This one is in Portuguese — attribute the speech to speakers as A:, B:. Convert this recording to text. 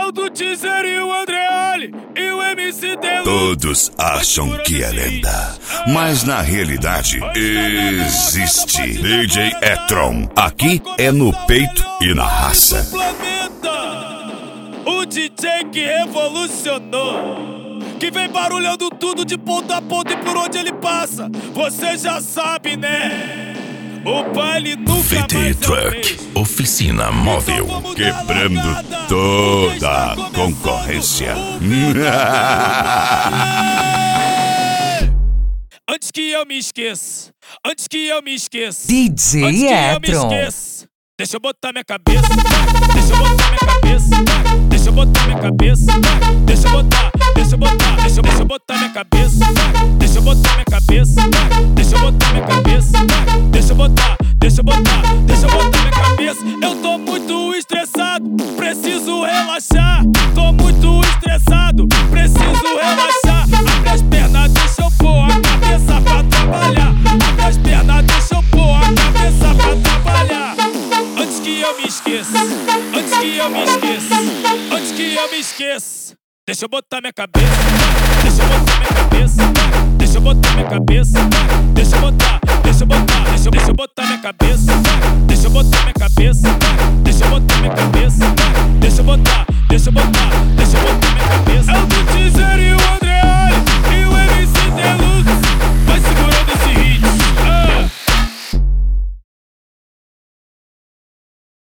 A: Ronaldo, Teaser e o Andreoli e o MC Deluxe.
B: Todos acham que é lenda, mas na realidade existe. DJ E-Tron, aqui é no peito e na raça.
A: O DJ que revolucionou, que vem barulhando tudo de ponta a ponta e por onde ele passa, você já sabe, né? O baile nunca
B: VT
A: mais
B: Truck, oficina móvel, quebrando toda a concorrência.
A: Antes que eu me esqueça,
C: DJ E-Tron.
A: Deixa eu botar minha cabeça, deixa eu botar minha cabeça, deixa eu botar minha cabeça, deixa eu botar minha cabeça, deixa eu botar minha cabeça, deixa eu botar minha cabeça, deixa eu botar minha cabeça. Eu tô muito estressado, preciso relaxar. Tô muito estressado, preciso relaxar. Abre as pernas, deixa eu pôr a cabeça pra trabalhar. Abre as pernas, deixa eu pôr a cabeça pra trabalhar. Antes que eu me esqueça, deixa eu botar minha cabeça, deixa eu botar minha cabeça, deixa eu botar minha cabeça, deixa eu botar minha cabeça, deixa eu botar minha cabeça.